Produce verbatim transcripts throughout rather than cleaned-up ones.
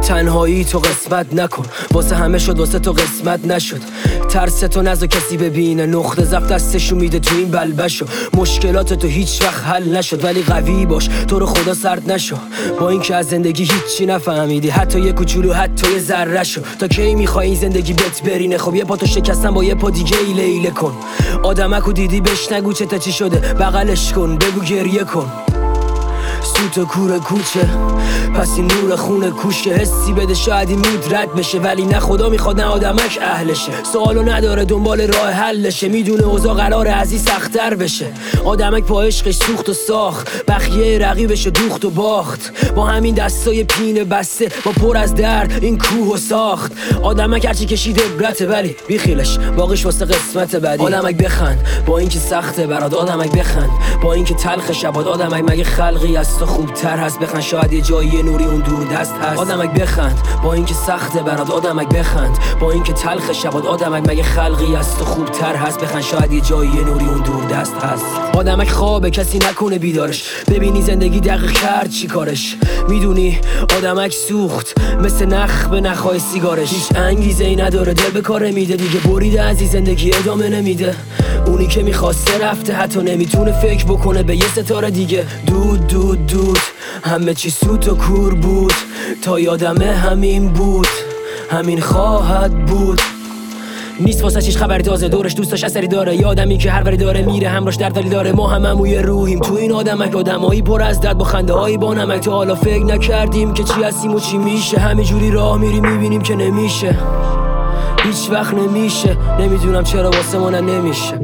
تنهایی تو قسمت نکن، واسه همه شد واسه تو قسمت نشد. ترس تو نذار کسی ببینه، نقطه ضعف دستشو میده تو این بلبشو. مشکلات تو هیچ وقت حل نشد ولی قوی باش، تو رو خدا سرد نشو. با اینکه از زندگی هیچی نفهمیدی، حتی یه کوچولو حتی یه ذره شو. تا کی میخوای این زندگی بهت برینه؟ خب یه پا تو شکستن با یه پا دیگه ایله ایله کن. آدمکو دیدی بهش نگو چه تا چی شده، بغلش کن بگو گریه کن. سوت و کور کوچه پس این نور خونه کوشه، حسی بده شاید این مود رد بشه ولی نه خدا میخواد نه آدمک اهلشه. سوالو نداره دنبال راه حلشه، میدونه اوضاع قراره از این سخت‌تر بشه. آدمک پا عشقش سوخت و ساخت، بخیه رقیبش دوخت و باخت. با همین دستای پینه بسته با پر از درد این کوه و ساخت. آدمک هرچی کشیده عبرته ولی بیخیلش باقیش واسه قسمت بعدی. آدمک بخند با اینکه سخته برات، آدمک بخند با اینکه تلخ شبات. آدمک مگه خلقی از تو خوبتر هست؟ بخند شاید یه جایی نوری اون دور دست هست. آدمک بخند با اینکه سخته برات، آدمک بخند با اینکه تلخ شبات. آدمک مگه خلقی از تو خوبتر هست؟ بخند شاید یه جایی نوری اون دور دست هست. آدمک خوابه کسی نکنه بیدارش، ببینی زندگی دقیق کرد چی کارش. میدونی آدمک سوخت مثل نخ به نخای سیگارش. هیچ انگیزه ای نداره دل به کار میده، دیگه بریده از این زندگی ادامه نمیده. اونی که میخواسته رفته، حتی نمیتونه فکر بکنه به یه ستاره دیگه. دود دود دود همه چی سوت و کور بود، تا یادمه همین بود همین خواهد بود. نیست واسه چیش خبری تازه، دورش دوستاش اثری داره. یادمی که هر وری داره میره همراش دردالی داره. ما هم هموی روحیم تو این آدمک، آدمایی پر از درد با خنده هایی با نمک. تو حالا فکر نکردیم که چی هستیم و چی میشه، همینجوری راه میری میبینیم که نمیشه، هیچ وقت نمیشه. نمیدونم چرا واسه ما نمیشه.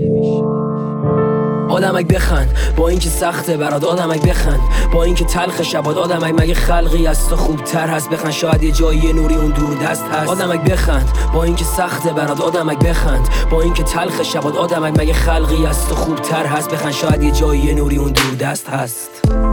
آدمک بخند با اینکه سخته برات، آدمک بخند با اینکه تلخ شبات. آدمک مگه خلقی از تو خوبتر هست؟ بخند شاید یه جایی نوری اون دور دست هست. آدمک بخند با اینکه سخته برات، آدمک بخند با اینکه تلخ شبات. آدمک مگه خلقی از تو خوبتر هست؟ بخند شاید یه جایی نوری اون دور دست هست.